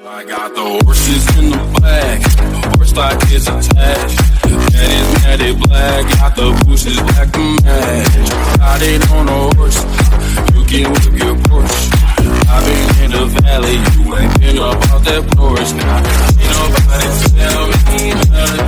I got the horses in the back, horse stock is attached. That is matted black, got the bushes black to match. Got it on a horse, you can whip your Porsche. I've been in the valley, you ain't been about that Porsche. Now, ain't nobody tell me nothing.